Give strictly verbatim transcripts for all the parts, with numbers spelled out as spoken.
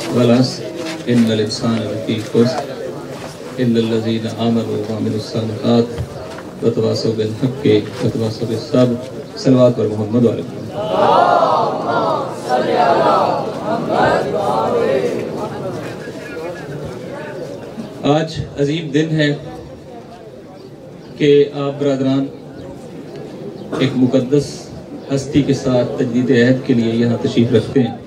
वलअस्र इन्नल इंसान लफी खुस्र इल्लल्लज़ीना आमनु व अमिलुस्सालिहात व तवासौ बिल हक़्क़ि व तवासौ बिस सब्र। सल्लल्लाहु अलैहि मुहम्मद व अलैहि आज अजीब दिन है कि आप बरादरान एक मुकद्दस हस्ती के साथ तजदीद अहद के लिए यहाँ तशरीफ़ रखते हैं।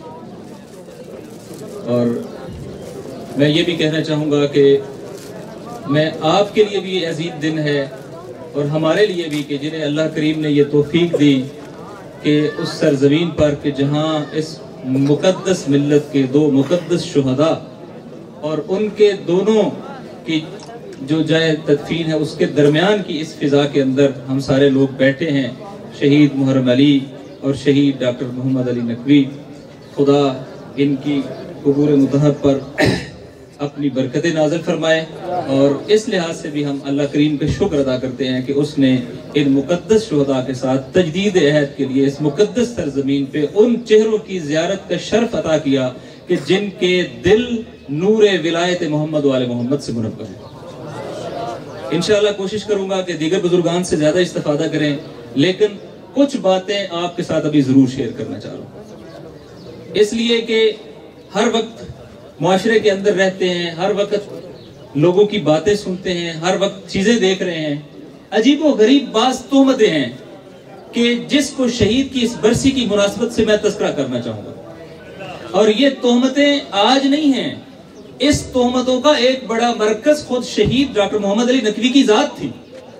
और मैं ये भी कहना चाहूँगा कि मैं आपके लिए भी अजीब दिन है और हमारे लिए भी कि जिन्हें अल्लाह करीम ने ये तौफीक दी कि उस सरजमीन पर कि जहाँ इस मुकद्दस मिल्लत के दो मुकद्दस शुहदा और उनके दोनों की जो जाए तदफीन है उसके दरमियान की इस फिज़ा के अंदर हम सारे लोग बैठे हैं। शहीद मुहर्रम अली और शहीद डॉक्टर मोहम्मद अली नकवी, खुदा इनकी कबूर मुतहब पर अपनी बरकतें नाज़िल फरमाए। और इस लिहाज से भी हम अल्लाह करीम का शुक्र अदा करते हैं कि उसने इन मुकद्दस शुहदा के साथ तजदीद अहद के लिए इस मुकद्दस सरजमीन पे उन चेहरों की ज़ियारत का शर्फ अता किया कि जिनके दिल नूर विलायत मोहम्मद वाले मोहम्मद से मुनव्वर है। इंशाअल्लाह कोशिश करूंगा कि दीगर बुजुर्गान से ज़्यादा इस्तिफादा करें, लेकिन कुछ बातें आपके साथ अभी ज़रूर शेयर करना चाह रहा हूँ, इसलिए कि हर वक्त मुआशरे के अंदर रहते हैं, हर वक्त लोगों की बातें सुनते हैं, हर वक्त चीज़ें देख रहे हैं। अजीब व गरीब बात तोहमतें हैं कि जिसको शहीद की इस बरसी की मुनासबत से मैं तज़किरा करना चाहूँगा। और ये तोहमतें आज नहीं हैं, इस तोहमतों का एक बड़ा मरकज खुद शहीद डॉक्टर मोहम्मद अली नकवी की जात थी।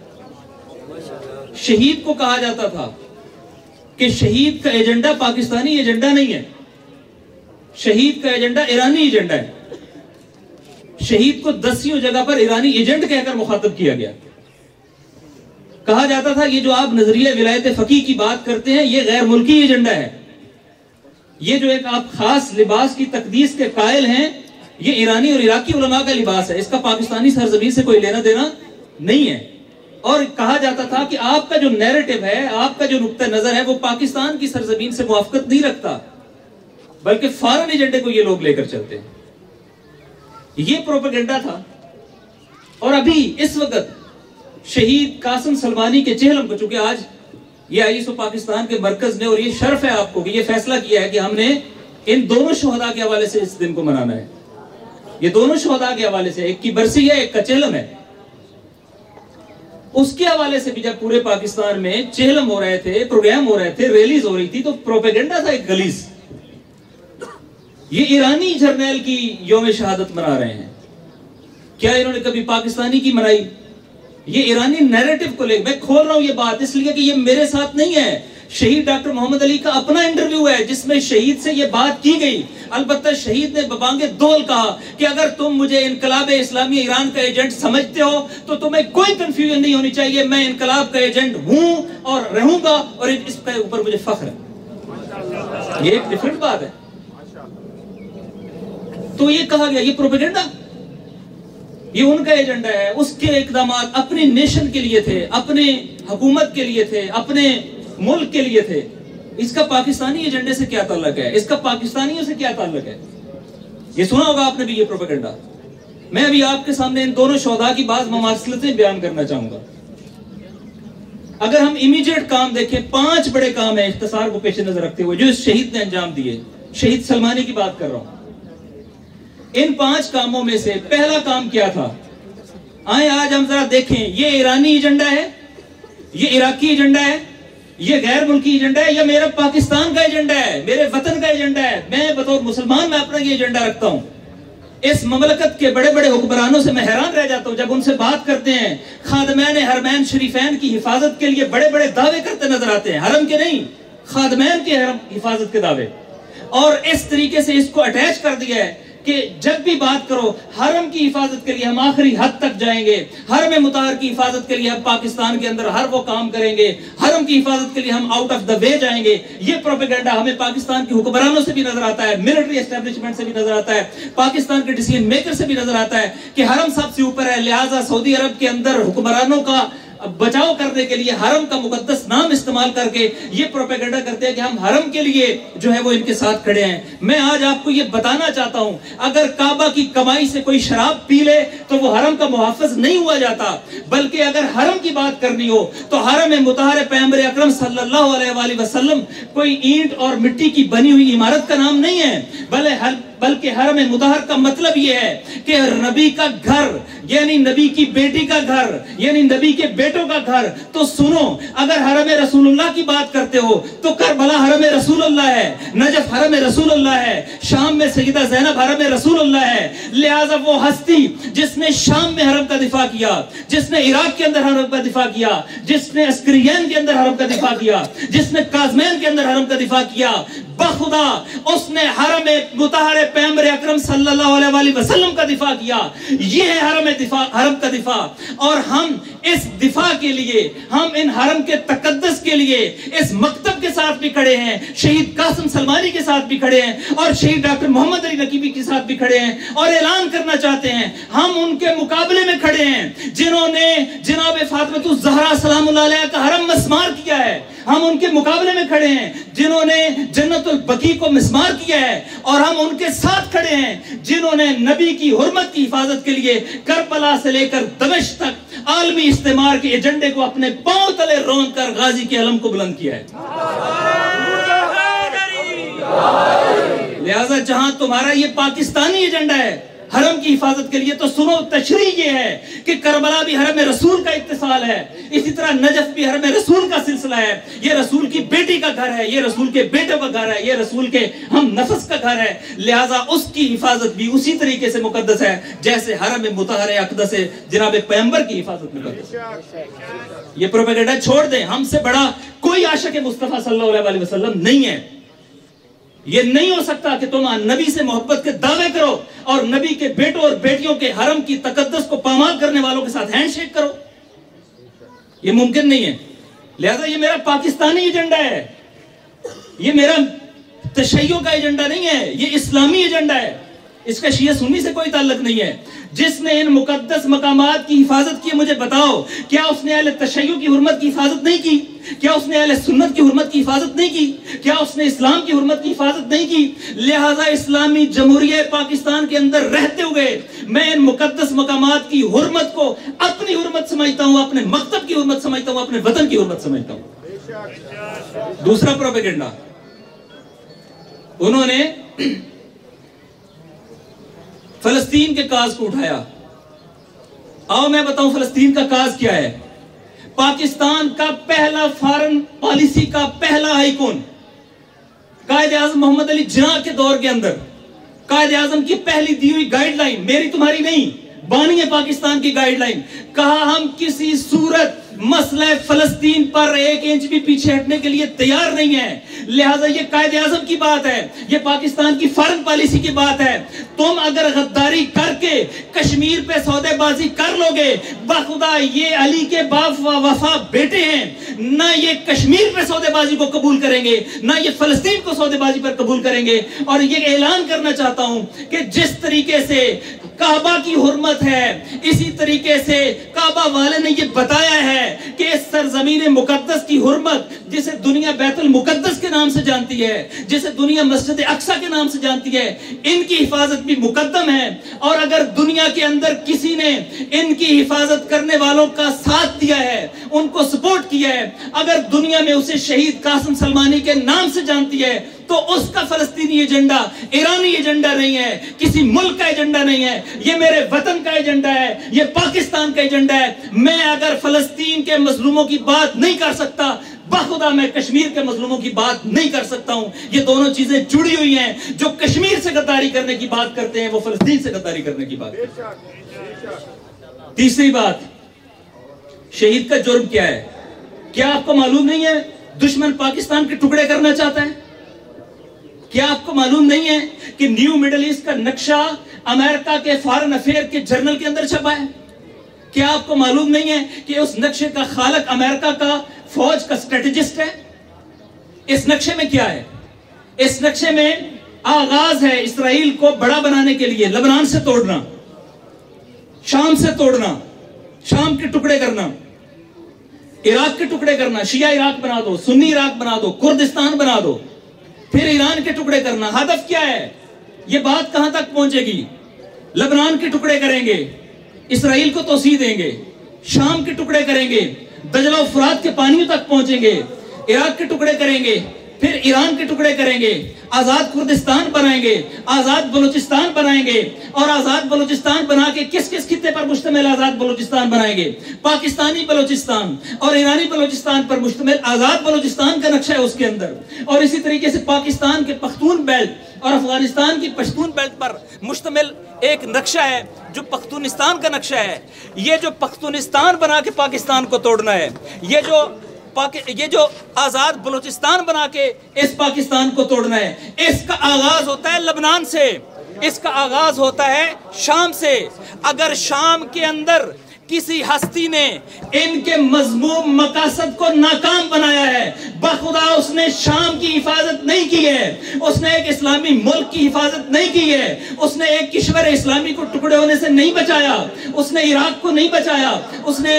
शहीद को कहा जाता था कि शहीद का एजेंडा पाकिस्तानी एजेंडा नहीं है, शहीद का एजेंडा ईरानी एजेंडा है। शहीद को दसियों जगह पर ईरानी एजेंट कहकर मुखातब किया गया। कहा जाता था ये जो आप नजरिया विलायत फकीह की बात करते हैं ये गैर मुल्की एजेंडा है, ये जो एक आप खास लिबास की तकदीस के कायल हैं ये ईरानी और इराकी उलमा का लिबास है, इसका पाकिस्तानी सरजमीन से कोई लेना देना नहीं है। और कहा जाता था कि आपका जो नैरेटिव है, आपका जो नुक्ता नजर है वो पाकिस्तान की सरजमीन से मुआफकत नहीं रखता, बल्कि फॉरेन एजेंडे को ये लोग लेकर चलते हैं। ये प्रोपेगेंडा था। और अभी इस वक्त शहीद कासिम सलमानी के चेहलम को, चूंकि आज ये आईएसओ पाकिस्तान के मरकज ने, और ये शर्फ है आपको कि ये फैसला किया है कि हमने इन दोनों शोहदा के हवाले से इस दिन को मनाना है। ये दोनों शोहदा के हवाले से, एक की बरसी है, एक का चेहलम है, उसके हवाले से भी जब पूरे पाकिस्तान में चेहलम हो रहे थे, प्रोग्राम हो रहे थे, रैलीज हो रही थी, तो प्रोपेगेंडा था एक गलीज। ये ईरानी जर्नैल की यौम शहादत मना रहे हैं, क्या इन्होंने कभी पाकिस्तानी की मनाई? ये ईरानी नैरेटिव को लेकर मैं खोल रहा हूं ये बात इसलिए कि ये मेरे साथ नहीं है, शहीद डॉक्टर मोहम्मद अली का अपना इंटरव्यू है जिसमें शहीद से ये बात की गई। अलबत्ता शहीद ने बबांगे दोल कहा कि अगर तुम मुझे इनकलाब इस्लामी ईरान का एजेंट समझते हो तो तुम्हें कोई कंफ्यूजन नहीं होनी चाहिए, मैं इनकलाब का एजेंट हूं और रहूंगा और इसके ऊपर मुझे फख्र है। ये एक डिफरेंट बात है। तो ये कहा गया ये प्रोपेगेंडा, ये उनका एजेंडा है, उसके इकदाम अपने नेशन के लिए थे, अपने हुकूमत के लिए थे, अपने मुल्क के लिए थे। इसका पाकिस्तानी एजेंडे से क्या ताल्लुक है? इसका पाकिस्तानियों से क्या ताल्लुक है? ये सुना होगा आपने भी ये प्रोपेगेंडा। मैं अभी आपके सामने इन दोनों शोधा की बात ममासलतें बयान करना चाहूंगा। अगर हम इमीडिएट काम देखें, पांच बड़े काम है इख्तिसार को पेश नजर रखते हुए जो इस शहीद ने अंजाम दिए। शहीद सलमानी की बात कर रहा हूं। इन पांच कामों में से पहला काम क्या था? आए आज हम जरा देखें, ये ईरानी एजेंडा है, ये इराकी एजेंडा है, ये गैर मुल्की एजेंडा है, या मेरा पाकिस्तान का एजेंडा है, मेरे वतन का एजेंडा है। मैं बतौर मुसलमान मैं अपना ये एजेंडा रखता हूं। इस ममलकत के बड़े बड़े हुक्मरानों से मैं हैरान रह जाता हूं जब उनसे बात करते हैं। खादमैन हरमैन शरीफैन की हिफाजत के लिए बड़े बड़े दावे करते नजर आते हैं, हरम के नहीं, खादमैन के हरम हिफाजत के दावे। और इस तरीके से इसको अटैच कर दिया है कि जब भी बात करो हरम की हिफाजत के लिए हम आखिरी हद तक जाएंगे, हरम मुताहर की हिफाजत के लिए हम पाकिस्तान के अंदर हर वो काम करेंगे, हरम की हिफाजत के लिए हम आउट ऑफ द वे जाएंगे। ये प्रोपेगेंडा हमें पाकिस्तान के हुक्मरानों से भी नजर आता है, मिलिट्री एस्टेब्लिशमेंट से भी नजर आता है, पाकिस्तान के डिसीजन मेकर से भी नजर आता है कि हरम सबसे ऊपर है, लिहाजा सऊदी अरब के अंदर हुक्मरानों का بچاؤ کرنے کے لیے حرم کا مقدس نام استعمال کر کے یہ پروپیگنڈا کرتے ہیں کہ ہم حرم کے لیے جو ہے وہ ان کے ساتھ کھڑے ہیں. میں آج آپ کو یہ بتانا چاہتا ہوں اگر کعبہ کی کمائی سے کوئی شراب پی لے تو وہ حرم کا محافظ نہیں ہوا جاتا, بلکہ اگر حرم کی بات کرنی ہو تو حرم مطہر پیغمبر اکرم صلی اللہ علیہ وآلہ وسلم کوئی اینٹ اور مٹی کی بنی ہوئی عمارت کا نام نہیں ہے, بلکہ بلکہ حرم مطہر کا مطلب یہ ہے کہ نبی کا گھر یعنی نبی کی بیٹی کا گھر یعنی نبی کے بیٹوں کا گھر. تو سنو, اگر حرم رسول اللہ کی بات کرتے ہو تو کربلا حرم رسول اللہ ہے, نجف حرم رسول اللہ ہے, شام میں سیدہ زینب حرم رسول اللہ ہے. لہٰذا وہ ہستی جس نے شام میں حرم کا دفاع کیا, جس نے عراق کے اندر حرم کا دفاع کیا, جس نے اسکرین کے اندر حرم کا دفاع کیا, جس نے کازمین کے اندر حرم کا دفاع کیا, بخدا اس نے حرم مطہر پیغمبر اکرم صلی اللہ علیہ وآلہ وسلم کا دفاع کیا. یہ ہے حرم دفاع, حرم کا دفاع. اور ہم اس دفاع کے لیے, ہم ان حرم کے تقدس کے لیے اس مکتب کے ساتھ بھی کھڑے ہیں, شہید قاسم سلمانی کے ساتھ بھی کھڑے ہیں, اور شہید ڈاکٹر محمد علی نقیبی کے ساتھ بھی کھڑے ہیں, اور اعلان کرنا چاہتے ہیں ہم ان کے مقابلے میں کھڑے ہیں جنہوں نے جناب فاطمہ الزہرا سلام اللہ علیہ کا حرم مسمار کیا ہے. ہم ان کے مقابلے میں کھڑے ہیں جنہوں نے جنت البقیع کو مسمار کیا ہے, اور ہم ان کے ساتھ کھڑے ہیں جنہوں نے نبی کی حرمت کی حفاظت کے لیے کربلا سے لے کر دمشق تک عالمی استعمار کے ایجنڈے کو اپنے پاؤں تلے روند کر غازی کے علم کو بلند کیا ہے. لہذا جہاں تمہارا یہ پاکستانی ایجنڈا ہے حرم کی حفاظت کے لیے, تو سنو تشریح یہ ہے کہ کربلا بھی حرم رسول کا اتصال ہے, اسی طرح نجف بھی حرم رسول کا سلسلہ ہے. یہ رسول کی بیٹی کا گھر ہے, یہ رسول کے بیٹوں کا گھر ہے, یہ رسول کے ہم نفس کا گھر ہے. لہٰذا اس کی حفاظت بھی اسی طریقے سے مقدس ہے جیسے حرم مطہر اقدس جناب پیغمبر کی حفاظت مقدس ہے. یہ پروپیگنڈا چھوڑ دیں, ہم سے بڑا کوئی عاشق مصطفیٰ صلی اللہ علیہ وسلم نہیں ہے. یہ نہیں ہو سکتا کہ تم نبی سے محبت کے دعوے کرو اور نبی کے بیٹوں اور بیٹیوں کے حرم کی تقدس کو پامال کرنے والوں کے ساتھ ہینڈ شیک کرو. یہ ممکن نہیں ہے. لہذا یہ میرا پاکستانی ایجنڈا ہے, یہ میرا تشیع کا ایجنڈا نہیں ہے, یہ اسلامی ایجنڈا ہے. اس کا شیعہ سنی سے کوئی تعلق نہیں ہے. جس نے ان مقدس مقامات کی حفاظت کی, مجھے بتاؤ کیا اس نے اہل تشیع کی حرمت کی حفاظت نہیں کی؟ کیا اس نے اہل سنت کی حرمت کی حفاظت نہیں کی؟ کیا اس نے اسلام کی حرمت کی حفاظت نہیں کی؟ لہٰذا اسلامی جمہوریہ پاکستان کے اندر رہتے ہوئے میں ان مقدس مقامات کی حرمت کو اپنی حرمت سمجھتا ہوں, اپنے مکتب کی حرمت سمجھتا ہوں, اپنے وطن کی حرمت سمجھتا ہوں. دوسرا پروپیگنڈا, انہوں نے فلسطین کے کاز کو اٹھایا. آؤ میں بتاؤں فلسطین کا کاز کیا ہے. پاکستان کا پہلا فارن پالیسی کا پہلا آئیکن قائد اعظم محمد علی جناح کے دور کے اندر قائد اعظم کی پہلی دی ہوئی گائیڈ لائن, میری تمہاری نہیں, بانی ہے پاکستان کی گائیڈ لائن, کہا ہم کسی صورت مسئلہ فلسطین پر ایک انچ بھی پیچھے ہٹنے کے لیے تیار نہیں ہے. لہٰذا یہ قائد اعظم کی بات ہے, یہ پاکستان کی فارن پالیسی کی بات ہے. تم اگر غداری کر کے کشمیر پہ سودے بازی کر لو گے, بخدا یہ علی کے باپ وفا بیٹے ہیں, نہ یہ کشمیر پہ سودے بازی کو قبول کریں گے, نہ یہ فلسطین کو سودے بازی پر قبول کریں گے. اور یہ اعلان کرنا چاہتا ہوں کہ جس طریقے سے کعبہ کی حرمت ہے, اسی طریقے سے کعبہ والے نے یہ بتایا ہے کہ اس سرزمین مقدس کی حرمت, جسے دنیا بیت المقدس کے نام سے جانتی ہے, جسے دنیا مسجد اقصی کے نام سے جانتی ہے, ان کی حفاظت بھی مقدم ہے. اور اگر دنیا کے اندر کسی نے ان کی حفاظت کرنے والوں کا ساتھ دیا ہے, ان کو سپورٹ کیا ہے, اگر دنیا میں اسے شہید قاسم سلمانی کے نام سے جانتی ہے, تو اس کا فلسطینی ایجنڈا ایرانی ایجنڈا نہیں ہے, کسی ملک کا ایجنڈا نہیں ہے, یہ میرے وطن کا ایجنڈا ہے, یہ پاکستان کا ایجنڈا ہے. میں اگر فلسطین کے مظلوموں کی بات نہیں کر سکتا, بخدا میں کشمیر کے مظلوموں کی بات نہیں کر سکتا ہوں. یہ دونوں چیزیں جڑی ہوئی ہیں. جو کشمیر سے غداری کرنے کی بات کرتے ہیں وہ فلسطین سے غداری کرنے کی بات کرتے ہیں. تیسری بات, شہید کا جرم کیا ہے؟ کیا آپ کو معلوم نہیں ہے دشمن پاکستان کے ٹکڑے کرنا چاہتا ہے؟ کیا آپ کو معلوم نہیں ہے کہ نیو مڈل ایسٹ کا نقشہ امریکہ کے فارن افیئر کے جرنل کے اندر چھپا ہے؟ کیا آپ کو معلوم نہیں ہے کہ اس نقشے کا خالق امریکہ کا فوج کا اسٹریٹجسٹ ہے؟ اس نقشے میں کیا ہے؟ اس نقشے میں آغاز ہے اسرائیل کو بڑا بنانے کے لیے لبنان سے توڑنا, شام سے توڑنا, شام کے ٹکڑے کرنا. عراق کے ٹکڑے کرنا، شیعہ عراق بنا دو، سنی عراق بنا دو، کردستان بنا دو، پھر ایران کے ٹکڑے کرنا. ہدف کیا ہے؟ یہ بات کہاں تک پہنچے گی؟ لبنان کے ٹکڑے کریں گے، اسرائیل کو توسیع دیں گے، شام کے ٹکڑے کریں گے، دجلہ و فرات کے پانیوں تک پہنچیں گے، عراق کے ٹکڑے کریں گے، پھر ایران کے ٹکڑے کریں گے، آزاد کردستان بنائیں گے، آزاد بلوچستان بنائیں گے، اور آزاد بلوچستان بنا کے کس کس خطے پر مشتمل آزاد بلوچستان بنائیں گے؟ پاکستانی بلوچستان اور ایرانی بلوچستان پر مشتمل آزاد بلوچستان کا نقشہ ہے اس کے اندر. اور اسی طریقے سے پاکستان کے پختون بیلٹ اور افغانستان کی پشتون بیلٹ پر مشتمل ایک نقشہ ہے جو پختونستان کا نقشہ ہے. یہ جو پختونستان بنا کے پاکستان کو توڑنا ہے، یہ جو یہ جو آزاد بلوچستان بنا کے اس پاکستان کو توڑنا ہے، اس کا آغاز ہوتا ہے لبنان سے، اس کا آغاز ہوتا ہے شام سے. اگر شام کے اندر کسی ہستی نے ان کے مذموم مقاصد کو ناکام بنایا ہے، بخدا اس نے شام کی حفاظت نہیں کی ہے، اس نے ایک اسلامی ملک کی حفاظت نہیں کی ہے، اس نے ایک کشور اسلامی کو ٹکڑے ہونے سے نہیں بچایا، اس نے عراق کو نہیں بچایا، اس نے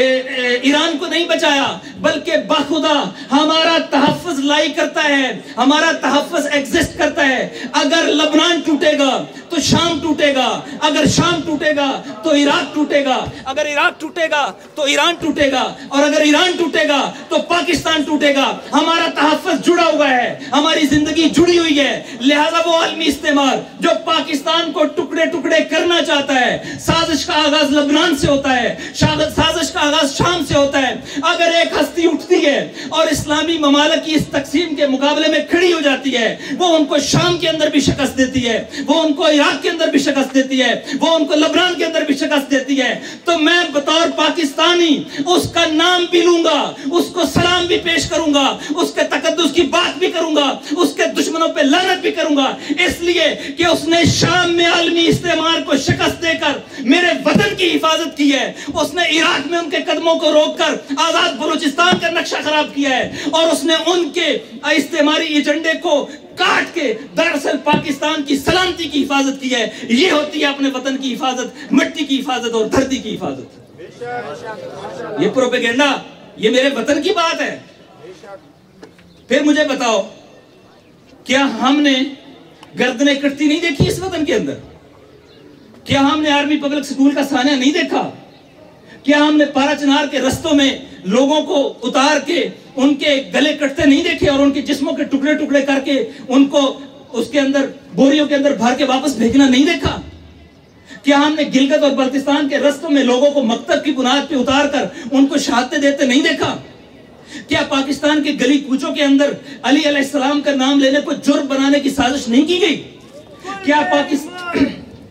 ایران کو نہیں بچایا، بلکہ بخدا ہمارا تحفظ لائی کرتا ہے، ہمارا تحفظ ایگزسٹ کرتا ہے. اگر لبنان ٹوٹے گا تو شام ٹوٹے گا، اگر شام ٹوٹے گا تو عراق ٹوٹے گا، اگر عراق ٹوٹے گا تو ایران ٹوٹے گا، اور اگر ایران ٹوٹے گا تو پاکستان ٹوٹے گا. ہمارا تحفظ جڑا ہوا ہے، ہماری زندگی جڑی ہوئی ہے. لہذا وہ عالمی استعمار جو پاکستان کو ٹکڑے ٹکڑے کرنا چاہتا ہے، سازش کا آغاز لبنان سے ہوتا ہے، سازش کا آغاز شام سے ہوتا ہے. اگر ایک ہستی اٹھتی ہے اور اسلامی ممالک کی اس تقسیم کے مقابلے میں کھڑی ہو جاتی ہے، وہ ان کو شام کے اندر بھی شکست دیتی ہے، وہ ان کو عراق کے اندر بھی شکست دیتی ہے، وہ ان کو لبنان کے اندر بھی شکست دیتی ہے. تو میں بطور پاکستانی اس کا نام بھی لوں گا، اس کو سلام بھی پیش کروں گا، اس کے تقدس کی بات بھی کروں گا، اس کے دشمنوں پہ لعنت بھی کروں گا، اس لیے کہ اس نے شام میں عالمی استعمار کو شکست دے کر میرے وطن کی حفاظت کی ہے. اس نے عراق میں ان کے قدموں کو روک کر آزاد بلوچستان کا نقشہ خراب کیا ہے، اور اس نے ان کے استعماری ایجنڈے کو کاٹ کے دراصل پاکستان کی سلامتی کی حفاظت کی ہے. یہ ہوتی ہے اپنے وطن کی حفاظت، مٹی کی حفاظت اور دھرتی کی حفاظت. یہ پروپیگنڈا، یہ میرے وطن کی بات ہے. پھر مجھے بتاؤ، کیا ہم نے گردنیں کٹتی نہیں دیکھی اس وطن کے اندر؟ کیا ہم نے آرمی پبلک سکول کا سانحہ نہیں دیکھا؟ کیا ہم نے پارا چنار کے رستوں میں لوگوں کو اتار کے ان کے گلے کٹتے نہیں دیکھے اور ان کے جسموں کے ٹکڑے ٹکڑے کر کے ان کو اس کے اندر بوریوں کے اندر بھر کے واپس بھیجنا نہیں دیکھا؟ کیا ہم نے گلگت اور بلتستان کے رستوں میں لوگوں کو مکتب کی بنیاد پہ اتار کر ان کو شہادتیں دیتے نہیں دیکھا؟ کیا پاکستان کے گلی کوچوں کے اندر علی علیہ السلام کا نام لینے کو جرم بنانے کی سازش نہیں کی گئی؟ کیا پاکستان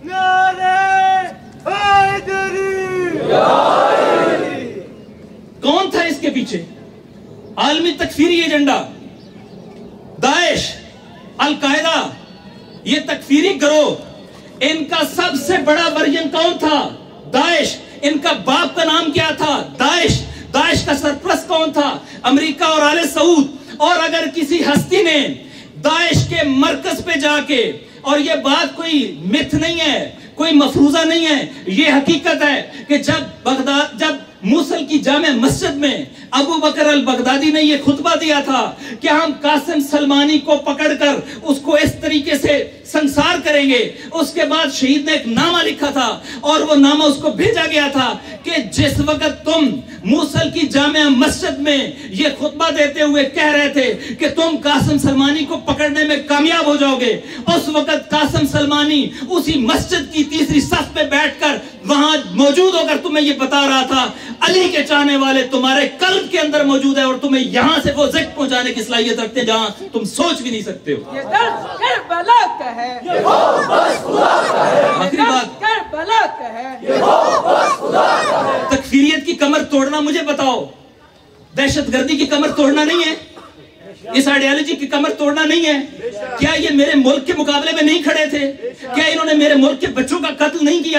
کون تھا اس کے پیچھے؟ عالمی تکفیری ایجنڈا، داعش، القاعدہ، یہ تکفیری گروہ. ان کا سب سے بڑا ورژن کون تھا؟ داعش. ان کا باپ کا نام کیا تھا؟ داعش. داعش کا سرپرست کون تھا؟ امریکہ اور آل سعود. اور اگر کسی ہستی نے داعش کے مرکز پہ جا کے، اور یہ بات کوئی متھ نہیں ہے، کوئی مفروضہ نہیں ہے، یہ حقیقت ہے کہ جب بغداد جب موصل کی جامع مسجد میں ابو بکر البغدادی نے یہ خطبہ دیا تھا کہ ہم قاسم سلمانی کو پکڑ کر اس کو اس طریقے سے سنسار کریں گے، اس کے بعد شہید نے ایک نامہ لکھا تھا اور وہ نامہ اس کو بھیجا گیا تھا کہ جس وقت تم موصل کی جامع مسجد میں یہ خطبہ دیتے ہوئے کہہ رہے تھے کہ تم قاسم سلمانی کو پکڑنے میں کامیاب ہو جاؤ گے، اس وقت قاسم سلمانی اسی مسجد کی تیسری صف پہ بیٹھ کر وہاں موجود ہو کر تمہیں یہ بتا رہا تھا علی کے چاہنے والے تمہارے قلب کے اندر موجود ہے اور تمہیں یہاں سے وہ ذکر پہنچانے کی صلاحیت رکھتے ہیں جہاں تم سوچ بھی نہیں سکتے ہو. یہ درد کربلا کا ہے، یہ ہو بس خدا کا ہے، آخری بات کربلا کا ہے، یہ ہو بس خدا کا ہے. تکفیریت کی کمر توڑنا مجھے بتاؤ، دہشت گردی کی کمر توڑنا نہیں ہے، اس آئیڈیالوجی کی کمر توڑنا نہیں ہے. کیا یہ میرے ملک کے مقابلے میں نہیں کھڑے تھے؟ کیا انہوں نے میرے ملک کے بچوں کا قتل نہیں کیا؟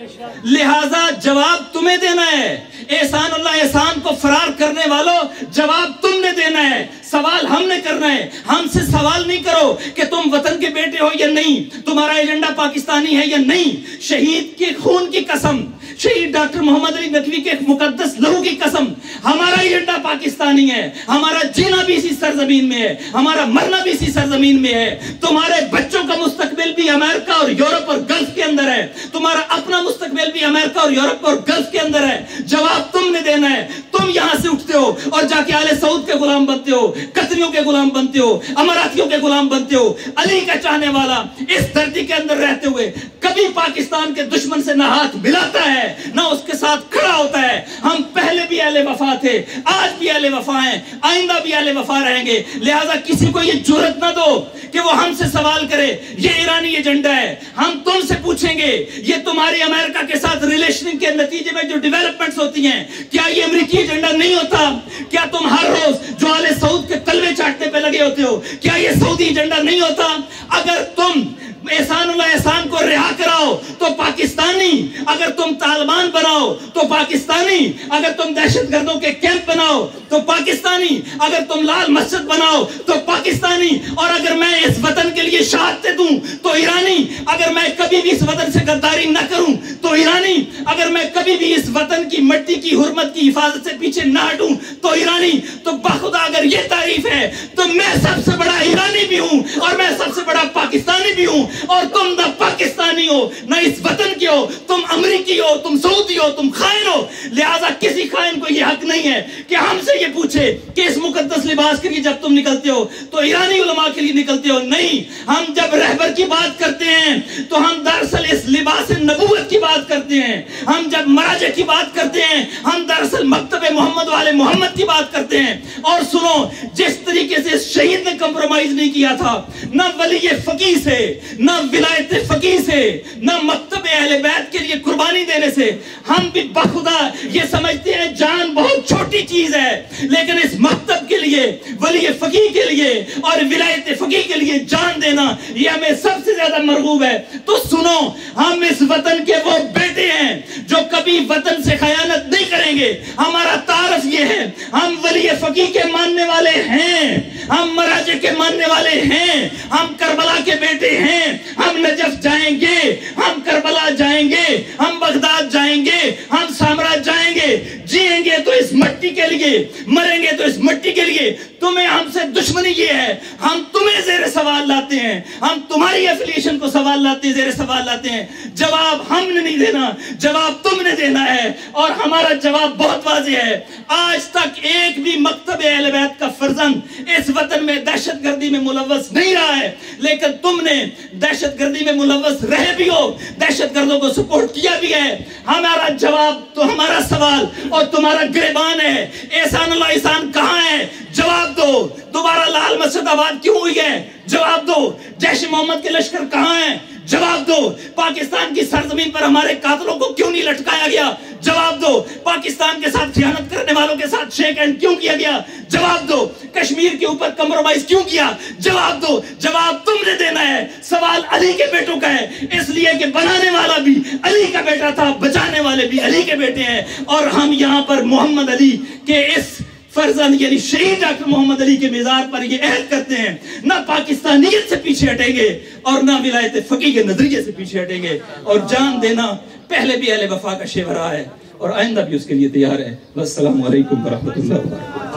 لہذا جواب تمہیں دینا ہے. احسان اللہ احسان کو فرار کرنے والوں جواب تم نے دینا ہے, سوال ہم نے کرنا ہے. ہم سے سوال نہیں کرو کہ تم وطن کے بیٹے ہو یا نہیں, تمہارا ایجنڈا پاکستانی ہے یا نہیں. شہید کے خون کی قسم, شہید ڈاکٹر محمد علی نقوی کے مقدس لہو کی قسم, ہمارا ایجنڈا پاکستانی ہے. ہمارا جینا بھی اسی سرزمین میں ہے, ہمارا مرنا بھی اسی سرزمین میں ہے. تمہارے بچوں کا مستقبل بھی امریکہ اور یورپ اور گلف کے اندر ہے, تمہارا اپنا مستقبل بھی امریکہ اور یورپ اور گلف کے اندر ہے. جواب تم نے دینا ہے. تم یہاں سے اٹھتے ہو اور جا کے آل سعود کے غلام بنتے ہو, قطریوں کے غلام بنتے ہو, اماراتیوں کے غلام بنتے ہو. علی کا چاہنے والا اس دھرتی کے اندر رہتے ہوئے کبھی پاکستان کے دشمن سے نہ ہاتھ ملاتا ہے نہ اس کے ساتھ کھڑا ہوتا ہے. ہم پہلے بھی اہل وفا تھے, آج بھی اہل وفا ہیں, آئندہ بھی اہل وفا رہیں گے. لہذا کسی کو یہ جرأت نہ دو کہ وہ ہم سے سوال کرے یہ ایرانی ایجنڈا ہے. ہم تم سے پوچھیں گے یہ تمہاری امریکہ کے ساتھ ریلیشن کے نتیجے میں جو ڈیولپمنٹس ہوتی ہیں کیا یہ امریکی ایجنڈا نہیں ہوتا؟ کیا تم ہر روز جو آل سعود کے کلمے چاٹنے پہ لگے ہوتے ہو کیا یہ سعودی ایجنڈا نہیں ہوتا؟ اگر تم احسان اللہ احسان کو رہا کراؤ تو پاکستانی, اگر تم طالبان بناؤ تو پاکستانی, اگر تم دہشت گردوں کے کیمپ بناؤ تو پاکستانی, اگر تم لال مسجد بناؤ تو پاکستانی, اور اگر میں اس وطن کے لیے شہادتیں دوں تو ایرانی, اگر میں کبھی بھی اس وطن سے غداری نہ کروں تو ایرانی, اگر میں کبھی بھی اس وطن کی مٹی کی حرمت کی حفاظت سے پیچھے نہ ہٹوں تو ایرانی. تو بخدا اگر یہ تعریف ہے تو میں سب سے بڑا ایرانی بھی ہوں اور میں سب سے بڑا پاکستانی بھی ہوں, اور تم نہ پاکستانی ہو نہ اس وطن کے ہو, تم امریکی ہو, تم سعودی ہو, تم خائن ہو. لہذا کسی خائن کو یہ حق نہیں ہے کہ ہم سے یہ پوچھے کہ اس مقدس لباس کے لیے جب تم نکلتے ہو تو ایرانی علماء کے لیے نکلتے ہو. نہیں, ہم جب رہبر کی بات کرتے ہیں تو ہم دراصل اس لباس نبوت کی بات کرتے ہیں. ہم جب مراجع کی بات کرتے ہیں ہم دراصل مکتب محمد والے محمد کی بات کرتے ہیں. اور سنو, جس طریقے سے شہید نے کمپرومائز نہیں کیا تھا نہ ولی فقیہ سے, نہ ولایت فقیہ سے, نہ مکتب اہل بیت کے لیے قربانی دینے سے, ہم بھی بخدا یہ سمجھتے ہیں جان بہت چھوٹی چیز ہے, لیکن اس مکتب کے لیے, ولی فقیہ کے لیے اور ولایت فقیہ کے لیے جان دینا یہ ہمیں سب سے زیادہ مرغوب ہے. تو سنو, ہم اس وطن کے وہ بیٹے ہیں جو کبھی وطن سے خیانت نہیں کریں گے. ہمارا تعارف یہ ہے, ہم ولی فقیہ کے ماننے والے ہیں, ہم مراجع کے ماننے والے ہیں, ہم کربلا کے بیٹے ہیں, ہم نجف جائیں گے, ہم کربلا جائیں گے, ہم بغداد جائیں گے, ہم سامراج جائیں گے. جیئیں گے تو اس مٹی کے لیے, مریں گے تو اس مٹی کے لیے. تمہیں ہم سے دشمنی یہ ہے, ہم تمہیں زیر سوال لاتے ہیں, ہم تمہاری ایفیلیشن کو سوال لاتے ہیں, زیر سوال لاتے ہیں. جواب ہم نے نہیں دینا, جواب تم نے دینا ہے, اور ہمارا جواب بہت واضح ہے. آج تک ایک بھی مکتب اہل بیت کا فرزند اس وطن میں دہشت گردی میں ملوث نہیں رہا ہے, لیکن تم نے دہشت گردی میں ملوث رہے بھی ہو, دہشت گردوں کو سپورٹ کیا بھی ہے. ہمارا جواب تو ہمارا سوال اور تمہارا گریبان ہے. احسان اللہ احسان کہاں ہے؟ جواب دو. دوبارہ لال مسجد آباد کیوں ہوئی ہے؟ جواب دو. جیش محمد کے لشکر کہاں ہیں؟ جواب دو. پاکستان کی سرزمین پر ہمارے قاتلوں کو کیوں نہیں لٹکایا گیا؟ جواب دو. پاکستان کے ساتھ خیانت کرنے والوں کے ساتھ شیک ہینڈ کیوں کیا گیا؟ جواب دو. کشمیر کے اوپر کمپرومائز کیوں کیا؟ جواب دو. جواب تم نے دینا ہے. سوال علی کے بیٹوں کا ہے, اس لیے کہ بنانے والا بھی علی کا بیٹا تھا, بچانے والے بھی علی کے بیٹے ہیں. اور ہم یہاں پر محمد علی کے اس فرزند یعنی شہید ڈاکٹر محمد علی کے مزار پر یہ عہد کرتے ہیں, نہ پاکستانیت سے پیچھے ہٹیں گے اور نہ ولایت فقیہ کے نظریے سے پیچھے ہٹیں گے. اور جان دینا پہلے بھی اہل وفا کا شیوا رہا ہے اور آئندہ بھی اس کے لیے تیار ہے. والسلام علیکم ورحمۃ اللہ وبرکاتہ.